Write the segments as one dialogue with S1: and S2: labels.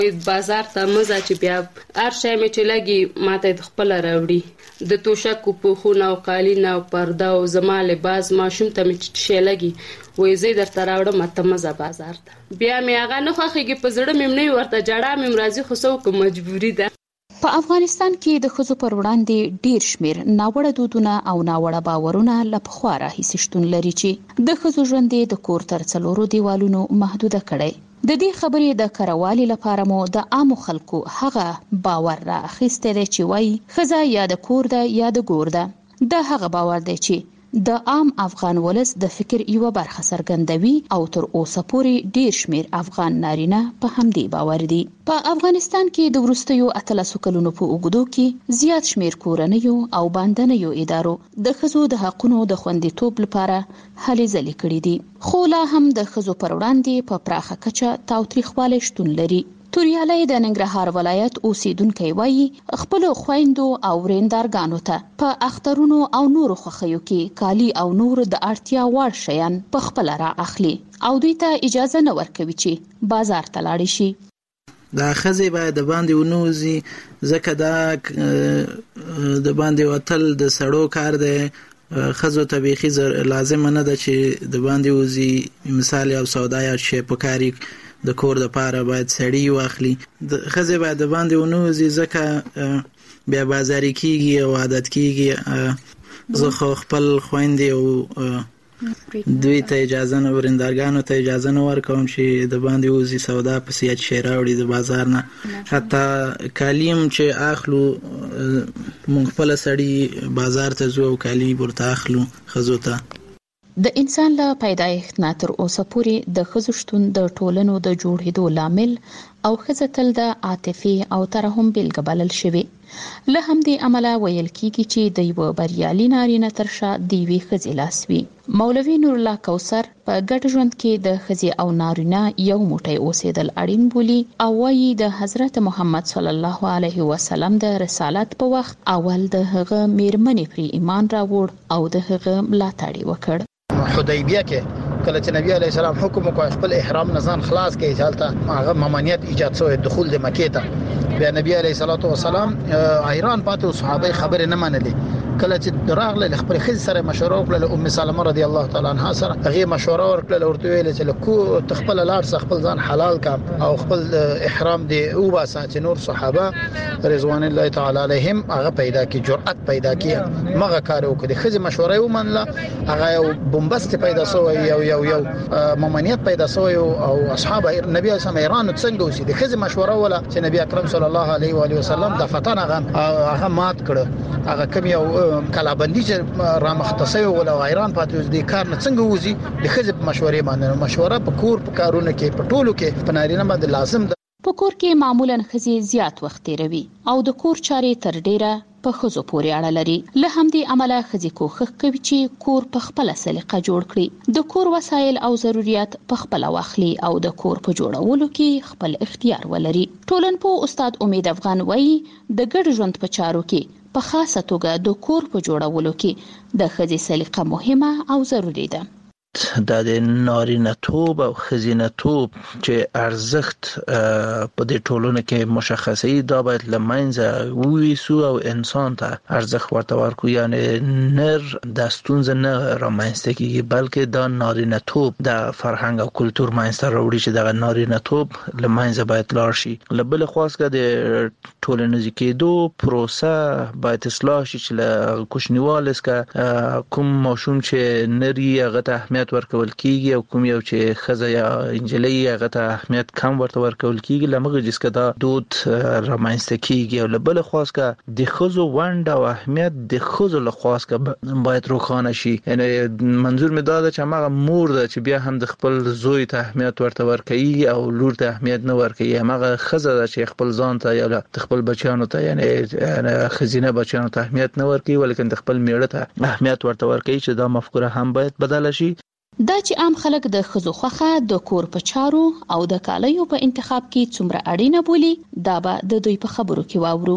S1: بازار ته مزه چې بیا هر شی مې چې لګي ماته د خپل راوړي د توشکو پوښونه او قالین او پرده او زما لباس ماشوم ته مې شی لګي وې زه درته راوړم ته مزه بازار ته بیا مې هغه نه خوښیږي په زړه مې نه ورته جړه مې راځي خو څوک مجبوري ده.
S2: په افغانستان کې د ښځو پر وړاندې ډیر شمیر ناوړه دودونه او ناوړه باورونه له پخوا راهیسې شتون لري چې د ښځو ژوند د کور تر 4 دیوالونو محدوده کړي. د دې خبرې د کروالي لپاره مو د عامو خلکو هغه باور را اخیستی دی چې وایي ښځه یا د کور ده یا د ګور ده. د هغه باور دی چې د عام افغان ولس د فکر یو برخه څرګندوي او تر اوسه پورې ډیر شمیر افغان نارینه په همدې باور دي. په افغانستان کې د وروستیو 13 کلونو په اوږدو کې زیات شمیر کورنیو او باندنیو ادارو د ښځو د حقونو د خوندیتوب لپاره هلې ځلې کړې دي، خو لا هم د ښځو پر وړاندې په پراخه کچه تاوتریخوالی شتون لري. توریالی د ننګرهار ولایت اوسیدونکی وایي خپل خویندو او ورېندارګانو ته په اخترونو او نورو خوښیو کې کالي او نور د اړتیا وړ شیان په خپل را اخلي او دوی ته اجازه نه ورکوي چې بازار ته لاړ شي.
S3: دا ښځې باید د باندې ونوځي ځکه دا د باندې وتل د سړو کار دی. ښځو ته بیخي لازمه نه ده چې د باندې وځي. مثال یو سودا یا شی په کاري د کور د پاره باید سړی واخلي. د ښځې باید د باندې ونوځي ځکه بیا بازاري کیږي او عادت کیږي. زه خو خپل خویندې او دوی ته اجازه نه ورندارګانو ته اجازه نه ورکوم چې د باندې وځي سودا پسې یا شی راوړي د بازار نه. حتی کالیم چې اخلو مونږ خپل سړی بازار ته ځو او کالی ورته اخلو ښځو ته.
S2: د انسان له پیدایښت نه تر اوسه پورې د ښځو شتون د ټولنو د جوړېدو لامل او ښځه تل د عاطفې او ترحم بیلګه بلل شوې. له همدې امله ویل کېږي چې د یو بریالي نارینه تر شا د یوې ښځې لاس وي. مولوي نور الله کوثر په ګډ ژوند کې د ښځې او نارینه یو موټی اوسېدل اړین بولي او وایي د حضرت محمد صلی الله علیه وسلم د رسالت په وخت اول د هغه میرمنې پر ایمان راوړ او د هغه ملاتړ وکړ.
S4: حدیبیه کې کله چې نبی علیه السلام حکم وکړ خپل احرام نزان خلاص کړي چالتہ هغه ممانعت ایجاد شوی دخول د مکې ته. بیا نبی علیه السلام حیران پاتې صحابه خبره نه منلې. کله چې راغله خپل خځې سره مشوره وکړه ام سلمہ رضی الله تعالی عنها سره هغه مشوره ورکړه ورته ویل چې کو تخپل لار خپل ځان حلال کا او خپل احرام دی او باسه چې نور صحابه رضوان الله تعالی علیهم هغه پیدا کی جرأت پیدا کی مغه کار وکړي. خځې مشوره ومنله هغه یو بمبست پیدا شوی یو ممانعت پیدا شوی او اصحاب نبی اسلام ایران څنګه وسی د خځې مشوره ولا چې نبی اکرم صلی الله علیه و علیه وسلم د فتن هغه مات کړ. هغه کوم یو کلابندی چې را مختصي ولا ایران پاتې د کار نه څنګه وځي د خځې مشورې باندې مشوره په کور په کارونه کې په ټولو کې په نارینه باندې لازم ده.
S2: په کور کې معمولا ښځې زیات وخت تیروي او د کور چارې تر ډیره په ښځو پورې اړه لري. له همدې امله ښځې کوښښ کوي چې کور په خپل سلیقه جوړ کړي، د کور وسایل او ضرورت په خپل واخلي او د کور په جوړولو کې خپل اختیار ولري. ټولنپوه استاد امید افغان وایي د ګډ ژوند په چارو کې په خاصه توګه د کور په جوړولو کې د ښځې سلیقه مهمه او ضروري ده.
S3: د نارینه‌توب او ښځینه‌توب چې ارزښت په دې ټولنه کې مشخصي دا باید له منځه وویسو او انسان ته ارزښت ورته ورکړو. یعنی نر د ستونزه نه رامنځته کیږي بلکې دا نارینه‌توب د فرهنګ او کلتور منځته راوړي چې دغه نارینه‌توب له منځه باید لاړ شي. له بل خوا څخه د ټولنیز کېدو پروسه باید اصلاح شي چې له کوچنیوالي څخه کوم ماشوم چې نری هغه ته اهمیت ورکول کیږي او کوم یو چې ښځه یا انجلۍ هغه ته اهمیت کم ورته ورکول کیږي لمغه جسکه دا دود رامنځته کیږي. او له بل خوا څخه د ښځو ونډه او اهمیت د ښځو له خوا څخه باید روښانه شي. یعنی منظور مې دا ده چې هغه مور ده چې بیا هم د خپل زوی ته اهمیت ورته ورکوي او لور ته اهمیت نه ورکوي. هغه ښځه ده چې خپل ځان ته یا د خپل بچیانو ته یعنی ښځینه بچیانو ته اهمیت نه ورکوي ولیکن د خپل میړه ته اهمیت ورته ورکوي چې دا مفکوره هم باید بدله شي.
S2: دا چې عام خلک د ښځو خوښه د کور په چارو او د کالیو په انتخاب کې څومره اړینه بولي دا به د دوی په خبرو کې واورو.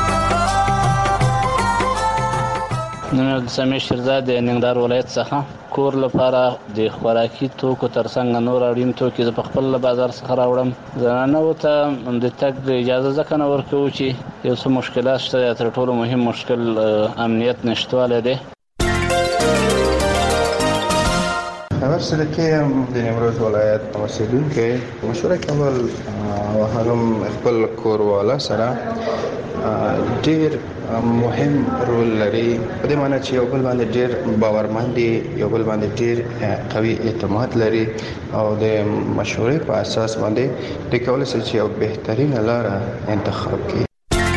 S5: نن د سمې شیرزاد د ننګرهار ولایت څخه کور لپاره د خوراکي توکو ترڅنګ نور اړین توکي په خپل بازار څخه راوړم. زنانه ته د تګ اجازه ځکه نه ورکوو چې یو څه مشکلات شته. تر ټولو مهم مشکل امنیت نشتوالی دی.
S6: خبر سره کې د نیمروز ولایت اوسیدونکو مشوره کول او هغه خپل کور والا سره ډیر مهم رول لري. په دې معنی چې یو بل باندې ډیر باورمند دي، یو بل باندې ډیر قوي اعتماد لري او د مشورې په اساس باندې د کولای شي چې یو بهترین لاره انتخاب کړي.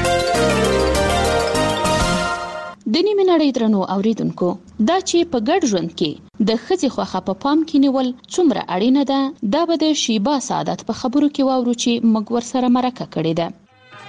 S2: د نیمه نړۍ درنو اوریدونکو، دا چې په ګډ ژوند کې د ښځې خوښه په پام کې نیول څومره اړینه ده، دا به د شیبا سعادت په خبرو کې واورو چې موږ ورسره مرکه کړې ده.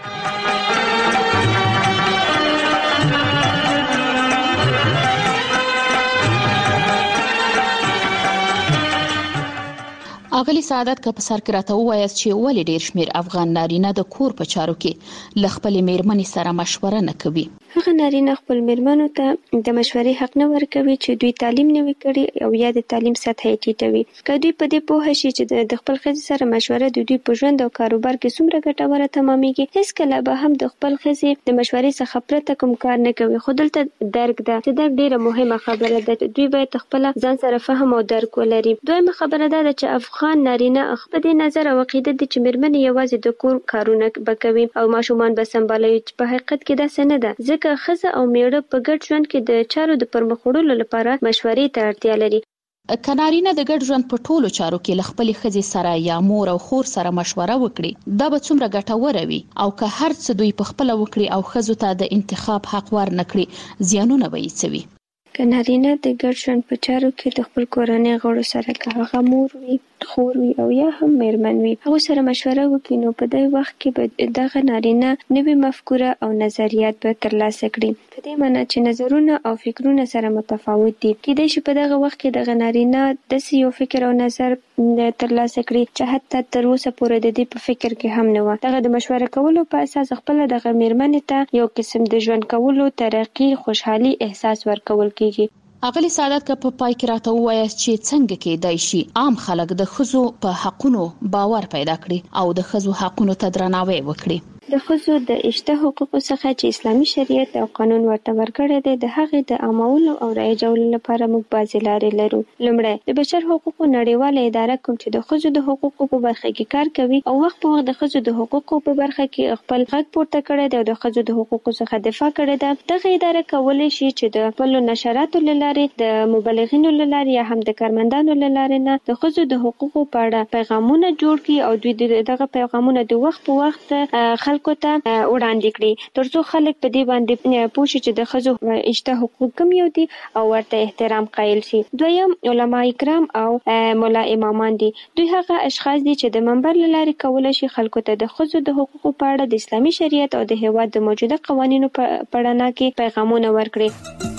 S2: اغلی سعادت که په سر کې راته ووایاست چې ولې ډیر شمیر افغان نارینه د کور په چارو کې له خپلې میرمنې سره مشوره نه کوي؟
S7: هغه نارینه خپل میرمنو ته د مشورې حق نه ورکوي چې دوی تعلیم نه وي کړي او یا د تعلیم سطح یې ټیټوي. که دوی په دې پوه شي چې د خپل ښځې سره مشوره د دوی په ژوند او کاروبار کې څومره ګټوره تمامېږي، هیڅکله به هم د خپل ښځې د مشورې څخه پرته کوم کار نه کوي. خو دلته درک ده چې درک ډیره مهمه خبره ده. دوی باید خپل ځان سره فهم او درک ولري. دویمه خبره ده چې افغان نارینه خپل دې نظر او عقیده دي چې میرمنې یوازې د کور کارونه بکوي او ماشومان به سمبالوي، چې په حقیقت کې داسې نه ده. ځکه ښځه او میړه په ګډ ژوند کې د چارو د پرمخ وړلو لپاره مشورې ته اړتیا لري.
S2: که نارینه د ګډ ژوند په ټولو چارو کې له خپلې ښځې سره یا مور او خور سره مشوره وکړي، دا به څومره ګټوره وي. او که هر څه دوی په خپله وکړي او ښځو ته د انتخاب حق ورنه کړي، زیانونه به یې څه وي؟
S7: که نارینه د ګډ ژوند په چارو کې د خپل کورنۍ غړو سره، که هغه مور وي، خور وي او یا هم میرمن وي، هغه سره مشوره وکړي، نو په دې وخت کې به دغه نارینه نوې مفکوره او نظریات به ترلاسه کړي. په دې معنی چې نظرونه او فکرونه سره متفاوت دي. کېدای شي په دغه وخت کې دغه نارینه داسې یو فکر او نظر ترلاسه کړي چې حتی تر اوسه پورې د دې په فکر کې هم نه و. دغه د مشوره کولو په اساس خپل دغه میرمنې ته یو قسم د ژوند کولو ترقی، خوشحالي احساس ورکول کیږي.
S2: اغلی سعادت که په پای کې راته ووایاست چې څنګه کېدای شي عام خلک د ښځو په حقونو باور پیدا کړي او د ښځو حقونو ته درناوی وکړي؟
S7: د ښځو د اشته حقوقو څخه چې اسلامي شریعت او قانون ورته ورکړی دی، د هغې د عامولو او رایجولو لپاره موږ بعضې لارې لرو. لومړی، د بشر حقوقو نړیواله اداره کوم چې د ښځو د حقوقو په برخه کې کار کوي او وخت په وخت د ښځو د حقوقو په برخه کې خپل غږ پورته کړی دی او د ښځو د حقوقو څخه دفاع کړې ده. دغه اداره کولی شي چې د خپلو نشراتو له لارې، د مبلغینو له لارې یا هم د کارمندانو له لارې نه د ښځو د حقوقو په اړه پیغامونه جوړ کړي او دوی دغه پیغامونه د وخت په وخت خلکو ته وړاندې کړي، ترڅو خلک په دې باندې پوه شي چې د ښځو اشته حقوق کوم یو دي او ورته احترام قایل شي. دویم، علما کرام او مولا امامان دي. دوی هغه اشخاص دي چې د منبر له لارې کولی شي خلکو ته د ښځو د حقوقو په اړه د اسلامي شریعت او د هیواد د موجوده قوانینو په اړه کې پیغامونه ورکړي.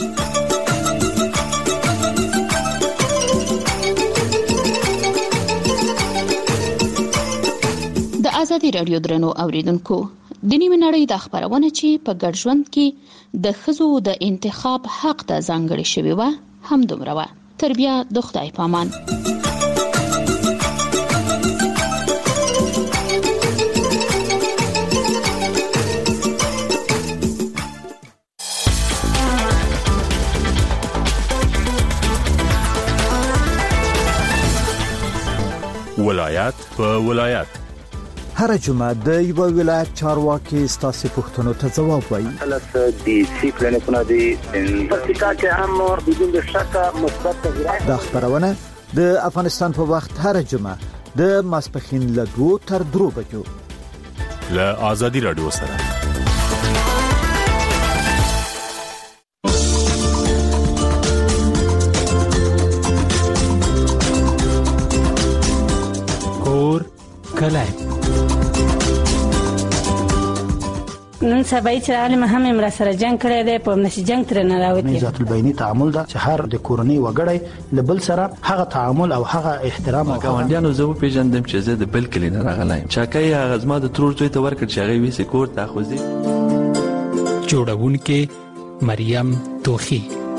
S2: د ازادي رادیو درنو اوریدونکو، د نیمه نړۍ د خبرونه چې په ګډ ژوند کې د ښځو د انتخاب حق ته ځانګړې شوی و، هم دومره وه. تر بیا د خدای پامان.
S8: ولایت په ولایت
S9: هر جمعه د یو ولایت چارواکي ستاسو پوښتنو ته ځواب وایي.
S10: د سی پلانونه دي پرتکا کې هم بدون شک مثبت تغیرات.
S9: د خبرونه د افغانستان په وخت هر جمعه د ماسپخین له 2 تر 3 بجو
S8: له ازادي رادیو سره.
S11: کور کلای
S12: نن سبا چې عالم هم امر سره جنگ کړی دی، په نشي جنگ تر نه راوتی.
S4: ذات البینی تعامل دا چې هر د کورنۍ وګړي لبل سره هغه تعامل او هغه احترام.
S13: ګاونډیانو زه پیژندم چې زه د بل کلی نه راغلایم، چاکای هغه زما د ترور ته ورکړ چې هغه ویسه کور ته خوځي.
S11: جوړونکې مریم توخی.